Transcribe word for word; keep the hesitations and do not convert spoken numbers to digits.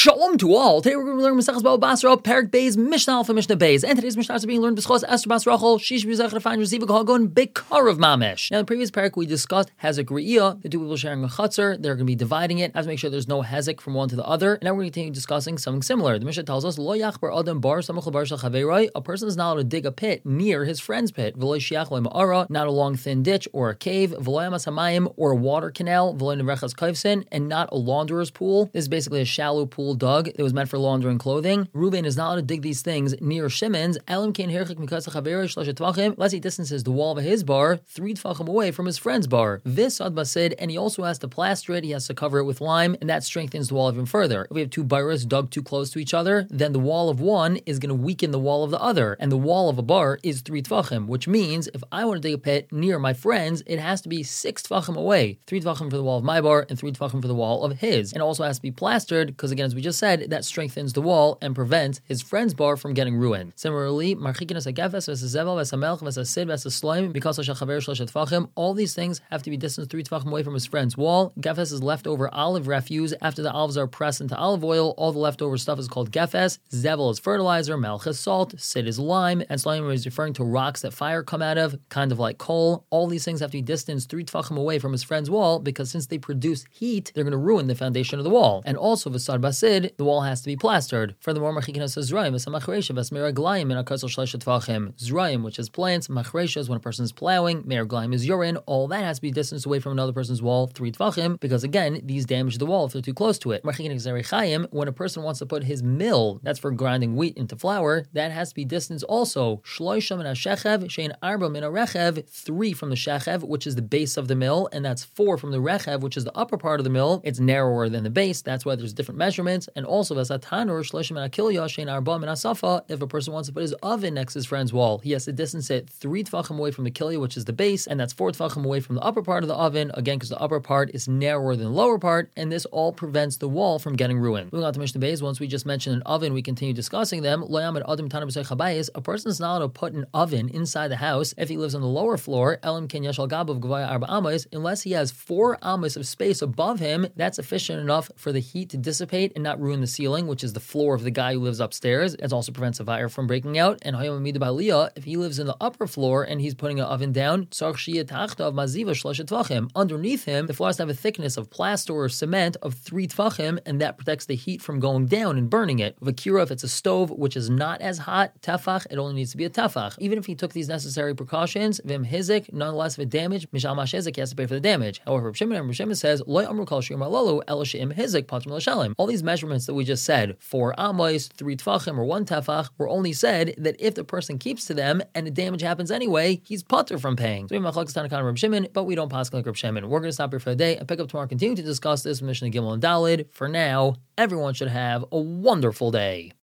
Shalom to all. Today we're going to learn Masechus Baba Basra, Perek Beis, Mishnah Alpha, Mishnah Beis. And today's Mishnah is being learned B'schos Esther Bas Rachel, Shish B'zech Refain Resiva K'Hagon Bekar of Mamish. Now in the previous Perek we discussed Hezek Re'iyah, the two people sharing a chutzner. They're going to be dividing it. Have to make sure there's no Hezek from one to the other. And now we're going to continue discussing something similar. The Mishnah tells us, Lo Yachbar Adam Bar Samuch Bar Shel Chaveroi. A person is not allowed to dig a pit near his friend's pit. V'lo Shiach Lo Ma'ara, not a long thin ditch or a cave. V'lo Yamas Hamayim, or a water canal. V'lo Nevrechas Kaivsin, and not a launderer's pool. This is basically a shallow pool dug that was meant for laundering clothing. Reuven is not allowed to dig these things near Shimon's. Elam Kain Herchik Mikasa Chaveroi Shlosha Tvachim, unless he distances the wall of his bar three tvachim away from his friend's bar. This Ad Basid, and he also has to plaster it. He has to cover it with lime, and that strengthens the wall even further. If we have two baras dug too close to each other, then the wall of one is going to weaken the wall of the other, and the wall of a bar is three tvachim, which means if I want to dig a pit near my friend's, it has to be six tvachim away. Three tvachim for the wall of my bar, and three tvachim for the wall of his. And also has to be plastered, because again, as we just said, that strengthens the wall and prevents his friend's bar from getting ruined. Similarly, all these things have to be distanced three tvachim away from his friend's wall. Gefes is leftover olive refuse. After the olives are pressed into olive oil, all the leftover stuff is called gefes. Zevel is fertilizer, melch is salt, sid is lime, and slime is referring to rocks that fire come out of, kind of like coal. All these things have to be distanced three tvachim away from his friend's wall, because since they produce heat, they're going to ruin the foundation of the wall. And also, v'sad basid, the wall has to be plastered. Furthermore, Machikina says Zrayim, V'samachresha, V'smeraglayim, in Akasal Shlesh Tvachim. Zrayim, which is plants, Machresha is when a person is plowing, Meraglayim is urine, all that has to be distanced away from another person's wall, three Tvachim, because again, these damage the wall if they're too close to it. Machikina Zerechayim, when a person wants to put his mill, that's for grinding wheat into flour, that has to be distanced also. Shloisham and Hashechev, Shein Arba min Arechev, three from the Shechev, which is the base of the mill, and that's four from the Rechev, which is the upper part of the mill. It's narrower than the base, that's why there's different measurements, and also Vasatanur, Shloisham and Akilya, Shein Arba min Asafa, if a person wants to put his oven next to his friend's wall, he has to distance it three tvachim away from the kilya, which is the base, and that's four tvachim away from the upper part of the oven, again, because the upper part is narrower than the lower part, and this all prevents the wall from getting ruined. Moving on to Mishnah Beis, once we just mentioned an oven, we continue discussing them. A person is not allowed to put an oven inside the house if he lives on the lower floor, unless he has four amas of space above him. That's sufficient enough for the heat to dissipate and not ruin the ceiling, which is the floor of the guy who lives upstairs. It also prevents a fire from breaking out. And if he lives in the upper floor and he's putting an oven down, underneath him, the floor has to have a thickness of plaster or cement of three tvachim, and that protects the heat from going down and burning it. Vakira, if it's a stove which is not as hot, tefach, it only needs to be a tefach. Even if he took these necessary precautions, vim hizik, nonetheless, if it damage, mishal mash hizik, he has to pay for the damage. However, Reb Shimon and Reb Shimon says, loy amru kol shir malalu el she'im hizik patrim l'shalim. All these measurements that we just said, four amos, three tvachim, or one tefach, were only said that if the person keeps to them and the damage happens anyway, he's patur from paying. So we have machlokes Tanakh and Reb Shimon, but we don't pass like Reb Shimon. We're going to stop here for the day and pick up tomorrow and continue to discuss this with Mishnah Gimel and Dalid. For now, everyone should have a wonderful day.